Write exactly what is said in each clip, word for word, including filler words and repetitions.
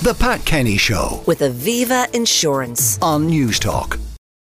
The Pat Kenny Show with Aviva Insurance on News Talk.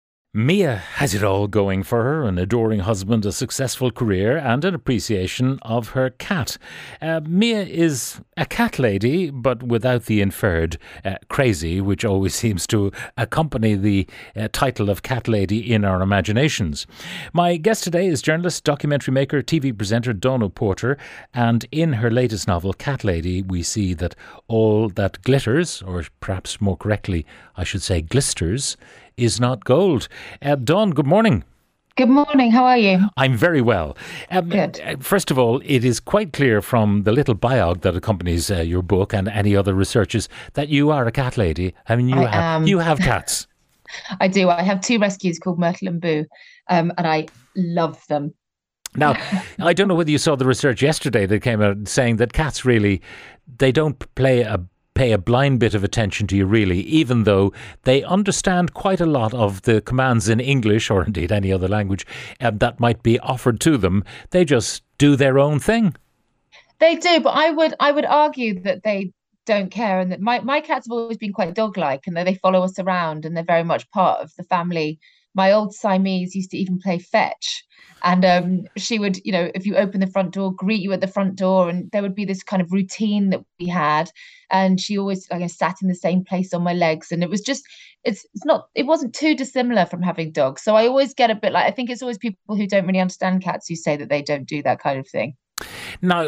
Mia has it all going for her: an adoring husband, a successful career and an appreciation of her cat. Uh, Mia is a cat lady, but without the inferred uh, crazy, which always seems to accompany the uh, title of cat lady in our imaginations. My guest today is journalist, documentary maker, T V presenter Donna Porter, and in her latest novel, Cat Lady, we see that all that glitters, or perhaps more correctly, I should say glisters, is not gold. Uh, Dawn, good morning. Good morning. How are you? I'm very well. Um, Good. First of all, it is quite clear from the little biog that accompanies uh, your book and any other researches that you are a cat lady. I mean, you I have am. you have cats. I do. I have two rescues called Myrtle and Boo, um, and I love them. Now, I don't know whether you saw the research yesterday that came out saying that cats really, they don't play a pay a blind bit of attention to you, really, even though they understand quite a lot of the commands in English, or indeed any other language, um, that might be offered to them. They just do their own thing. They do, but I would I would argue that they don't care, and that my, my cats have always been quite dog-like, and that they follow us around, and they're very much part of the family. My old Siamese used to even play fetch. And um, she would, you know, if you open the front door, greet you at the front door. And there would be this kind of routine that we had. And she always, like, I sat in the same place on my legs. And it was just, it's it's not, it wasn't too dissimilar from having dogs. So I always get a bit like, I think it's always people who don't really understand cats who say that they don't do that kind of thing. Now,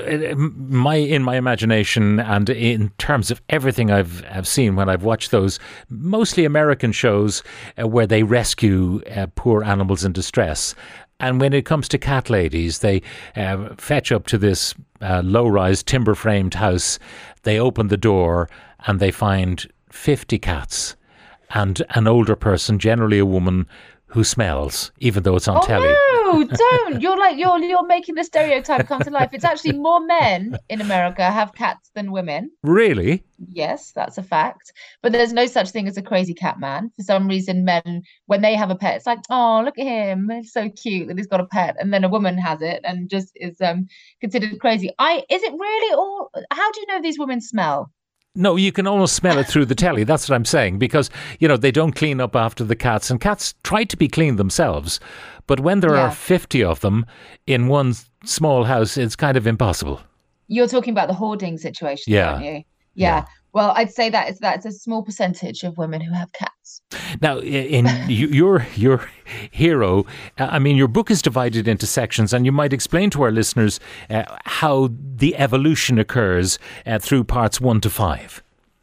my in my imagination, and in terms of everything I've, I've seen when I've watched those mostly American shows uh, where they rescue uh, poor animals in distress, and when it comes to cat ladies, they uh, fetch up to this uh, low-rise timber-framed house, they open the door and they find fifty cats and an older person, generally a woman, who smells, even though it's on oh, telly. No, don't. You're like you're you're making the stereotype come to life. It's actually more men in America have cats than women. Really? Yes, that's a fact. But there's no such thing as a crazy cat man. For some reason, men, when they have a pet, it's like, oh, look at him. It's so cute that he's got a pet. And then a woman has it and just is um considered crazy. I is it really all? How do you know these women smell? No, you can almost smell it through the telly. That's what I'm saying. Because, you know, they don't clean up after the cats. And cats try to be clean themselves. But when there Yeah. are fifty of them in one small house, it's kind of impossible. You're talking about the hoarding situation, Yeah. aren't you? Yeah. Yeah. Well, I'd say that is that's a small percentage of women who have cats. Now, in you- your your hero, uh, I mean, your book is divided into sections, and you might explain to our listeners uh, how the evolution occurs uh, through parts one to five.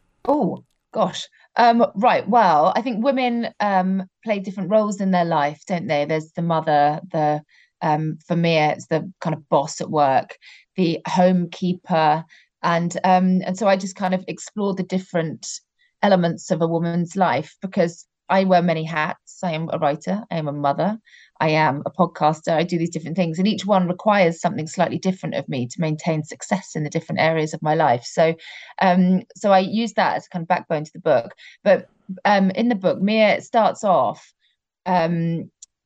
Oh, gosh. Um, right. Well, I think women um, play different roles in their life, don't they? There's the mother, the um, for me, it's the kind of boss at work, the homekeeper. And um, and so I just kind of explore the different elements of a woman's life, because I wear many hats. I am a writer, I am a mother, I am a podcaster, I do these different things, and each one requires something slightly different of me to maintain success in the different areas of my life. So um, so I use that as a kind of backbone to the book. But um, in the book, Mia starts off um,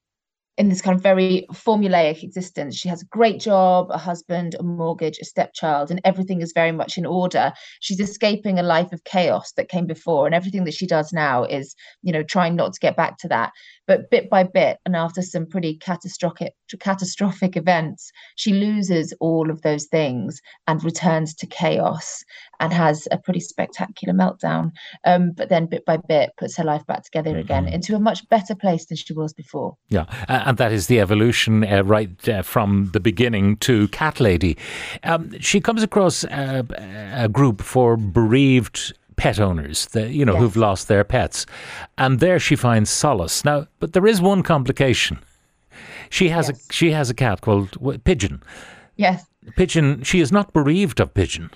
in this kind of very formulaic existence. She has a great job, a husband, a mortgage, a stepchild, and everything is very much in order. She's escaping a life of chaos that came before, and everything that she does now is, you know, trying not to get back to that. But bit by bit, and after some pretty catastrophic catastrophic events, she loses all of those things and returns to chaos and has a pretty spectacular meltdown. Um, but then bit by bit puts her life back together again into a much better place than she was before. Yeah, uh, and that is the evolution uh, right uh, from the beginning to Cat Lady. Um, she comes across uh, a group for bereaved pet owners, the, you know, Yes. who've lost their pets. And there she finds solace. Now, but there is one complication. She has Yes. a she has a cat called what, Pigeon. Yes. Pigeon, she is not bereaved of Pigeon.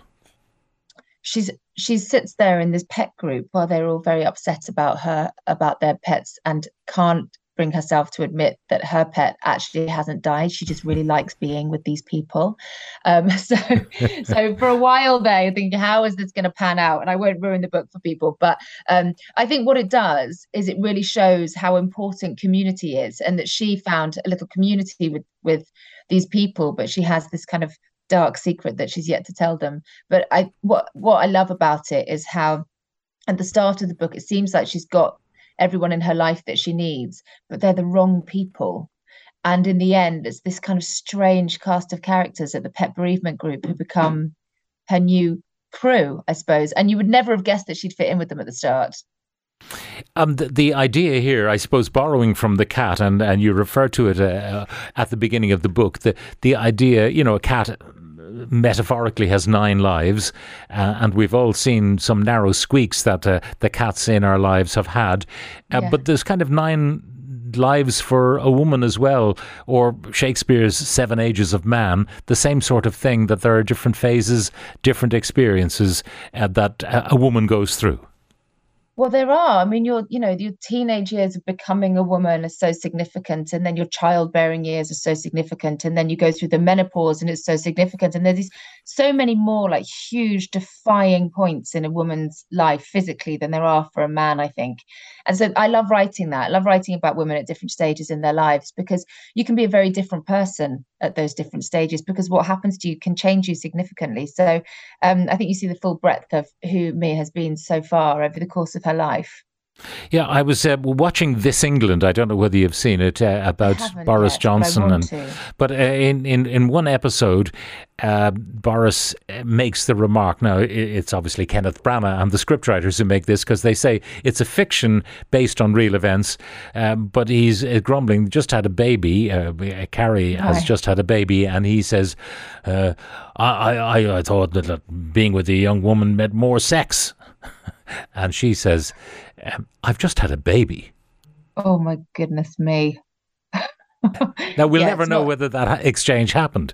She's she sits there in this pet group while they're all very upset about her, about their pets, and can't bring herself to admit that her pet actually hasn't died. She just really likes being with these people. Um, so, so for a while there, you think, how is this going to pan out? And I won't ruin the book for people, but um, I think what it does is it really shows how important community is, and that she found a little community with with these people, but she has this kind of dark secret that she's yet to tell them. But I, what what I love about it is how At the start of the book, it seems like she's got everyone in her life that she needs, but they're the wrong people. And in the end, it's this kind of strange cast of characters at the pet bereavement group who become her new crew, I suppose. And you would never have guessed that she'd fit in with them at the start. Um, the, the idea here, I suppose, borrowing from the cat, and, and you refer to it uh, at the beginning of the book, the, the idea, you know, a cat metaphorically has nine lives, uh, and we've all seen some narrow squeaks that uh, the cats in our lives have had. Uh, yeah. But there's kind of nine lives for a woman as well, or Shakespeare's Seven Ages of Man, the same sort of thing, that there are different phases, different experiences uh, that a woman goes through. Well, there are. I mean, your, you know, your teenage years of becoming a woman are so significant, and then your childbearing years are so significant, and then you go through the menopause and it's so significant, and there's these so many more like huge defying points in a woman's life physically than there are for a man, I think. And so I love writing that. I love writing about women at different stages in their lives, because you can be a very different person at those different stages, because what happens to you can change you significantly. So um, I think you see the full breadth of who Mia has been so far over the course of her life. Yeah, I was uh, watching This England. I don't know whether you've seen it, uh, about Boris yet, Johnson, but, and to. but uh, in, in in one episode, uh, Boris makes the remark. Now, it's obviously Kenneth Branagh and the scriptwriters who make this, because they say it's a fiction based on real events. Um, but he's uh, grumbling. Just had a baby. Uh, Carrie has Right. just had a baby, and he says, uh, I, I I thought that being with a young woman meant more sex. And she says, um, I've just had a baby. Oh my goodness me. Now, we'll Yeah, never it's know not- whether that ha- exchange happened.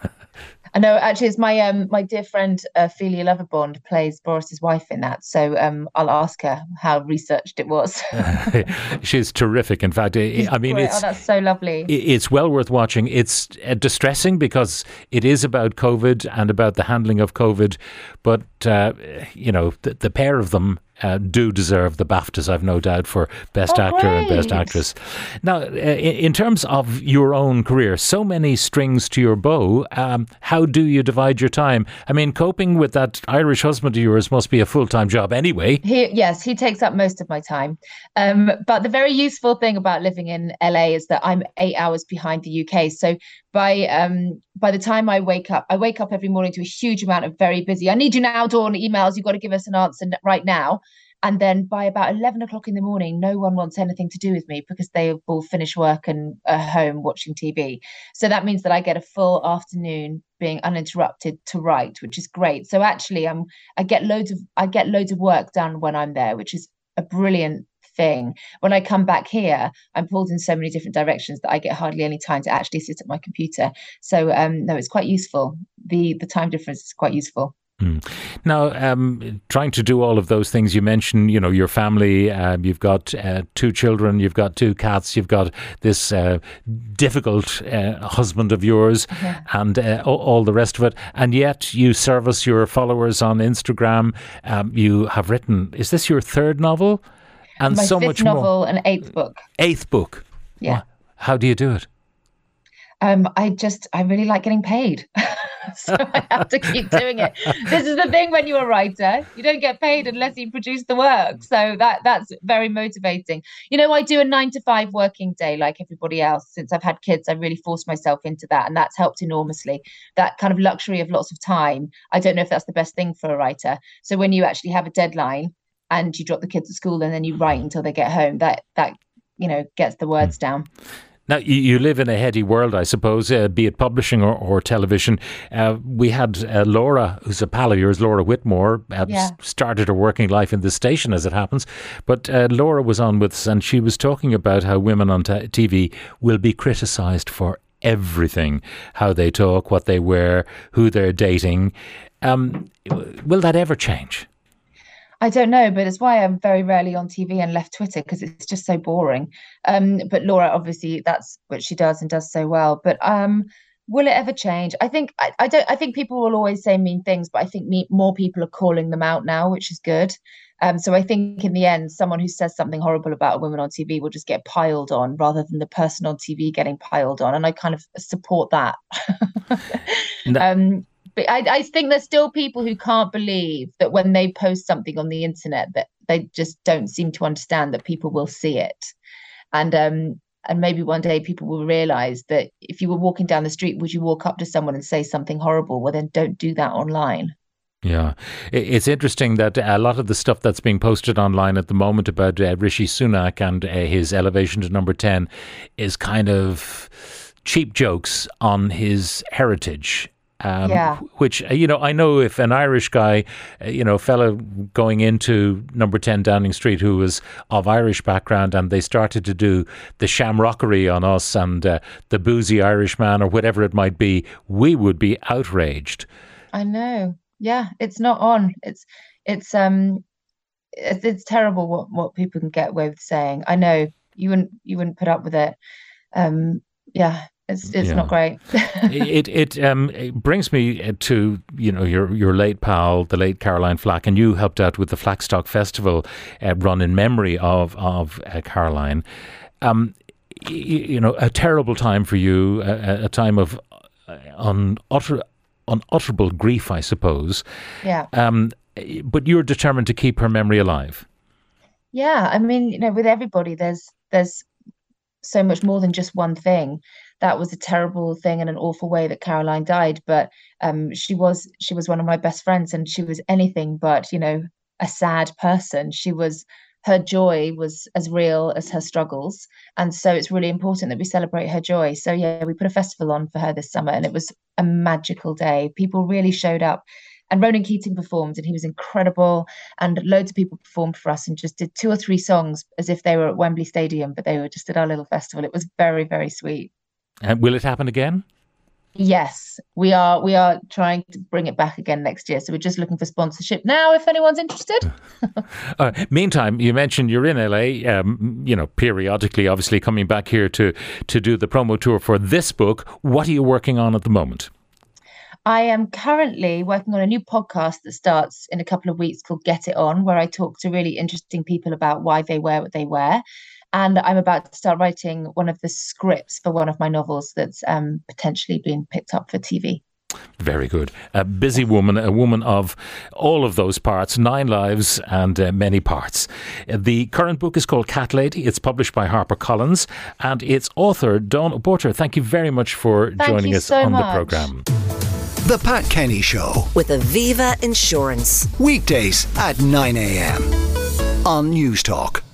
I know, actually, it's my um my dear friend uh, Ophelia Loverbond plays Boris's wife in that. So um I'll ask her how researched it was. She's terrific. In fact, I I mean, Great. it's Oh, that's so lovely. it's well worth watching. It's uh, distressing because it is about COVID and about the handling of COVID. But, uh, you know, the, the pair of them uh, do deserve the BAFTAs, I've no doubt, for Best Oh, Actor and Best great. Actress. Now, uh, in, in terms of your own career, so many strings to your bow. Um, how do you divide your time? I mean, coping with that Irish husband of yours must be a full-time job anyway. He, yes, he takes up most of my time. Um, but the very useful thing about living in L A is that I'm eight hours behind the U K. So by um by the time I wake up, I wake up every morning to a huge amount of very busy. I need you now, Dawn, emails. You've got to give us an answer right now. And then by about eleven o'clock in the morning, no one wants anything to do with me, because they all finish work and are home watching T V. So that means that I get a full afternoon being uninterrupted to write, which is great. So actually, I'm I get loads of I get loads of work done when I'm there, which is a brilliant thing. When I come back here, I'm pulled in so many different directions that I get hardly any time to actually sit at my computer. So um, no, it's quite useful. The the time difference is quite useful. Mm. Now, um, trying to do all of those things you mentioned, you know, your family, um, you've got uh, two children, you've got two cats, you've got this uh, difficult uh, husband of yours, Yeah. and uh, all, all the rest of it. And yet you service your followers on Instagram. Um, you have written, is this your third novel? And My so fifth much more. novel and eighth book. Eighth book. Yeah. Wow. How do you do it? Um, I just I really like getting paid. So I have to keep doing it. This is the thing when you're a writer, you don't get paid unless you produce the work. So that that's very motivating. You know, I do a nine to five working day like everybody else. Since I've had kids, I really forced myself into that, and that's helped enormously. That kind of luxury of lots of time. I don't know if that's the best thing for a writer. So when you actually have a deadline and you drop the kids at school and then you write until they get home, that that you know gets the words down. Now, you, you live in a heady world, I suppose, uh, be it publishing or, or television. Uh, we had uh, Laura, who's a pal of yours, Laura Whitmore, uh, Yeah. s- started her working life in this station, as it happens. But uh, Laura was on with us, and she was talking about how women on t- TV will be criticised for everything, how they talk, what they wear, who they're dating. Um, will that ever change? I don't know, but it's why I'm very rarely on T V and left Twitter, because it's just so boring. Um, but Laura, obviously, that's what she does and does so well. But um, will it ever change? I think I, I don't. I think people will always say mean things, but I think me, more people are calling them out now, which is good. Um, so I think in the end, someone who says something horrible about a woman on T V will just get piled on, rather than the person on T V getting piled on. And I kind of support that. No. um, But I, I think there's still people who can't believe that when they post something on the internet that they just don't seem to understand that people will see it. And um and maybe one day people will realize that if you were walking down the street, would you walk up to someone and say something horrible? Well, then don't do that online. Yeah, it's interesting that a lot of the stuff that's being posted online at the moment about uh, Rishi Sunak and uh, his elevation to number ten is kind of cheap jokes on his heritage. Um, yeah. Which, you know, I know if an Irish guy, you know, fella going into number ten Downing Street who was of Irish background and they started to do the shamrockery on us and uh, the boozy Irishman or whatever it might be, we would be outraged. I know. Yeah, it's not on. It's it's um it's, it's terrible what, what people can get away with saying. I know you wouldn't you wouldn't put up with it. Um, yeah. It's it's yeah. not great. it it um it brings me to, you know, your your late pal, the late Caroline Flack, and you helped out with the Flackstock Festival uh, run in memory of of uh, Caroline. Um, you, you know, a terrible time for you, a, a time of uh, unutter, unutterable grief, I suppose. Yeah. Um, but you're determined to keep her memory alive. Yeah, I mean, you know, with everybody, there's there's so much more than just one thing. That was a terrible thing and an awful way that Caroline died. But um, she was she was one of my best friends, and she was anything but, you know, a sad person. She was her joy was as real as her struggles, and so it's really important that we celebrate her joy. So yeah, we put a festival on for her this summer, and it was a magical day. People really showed up. And Ronan Keating performed, and he was incredible. And loads of people performed for us and just did two or three songs as if they were at Wembley Stadium, but they were just at our little festival. It was very, very sweet. And will it happen again? Yes, we are. We are trying to bring it back again next year. So we're just looking for sponsorship now, if anyone's interested. uh, meantime, you mentioned you're in L A, um, you know, periodically, obviously coming back here to, to do the promo tour for this book. What are you working on at the moment? I am currently working on a new podcast that starts in a couple of weeks called Get It On, where I talk to really interesting people about why they wear what they wear. And I'm about to start writing one of the scripts for one of my novels that's um, potentially being picked up for T V. Very good. A busy woman, a woman of all of those parts, nine lives and uh, many parts. The current book is called Cat Lady. It's published by HarperCollins, and its author, Dawn Porter. Thank you very much for Thank joining us so on much. the programme. The Pat Kenny Show. With Aviva Insurance. Weekdays at nine a.m. on News Talk.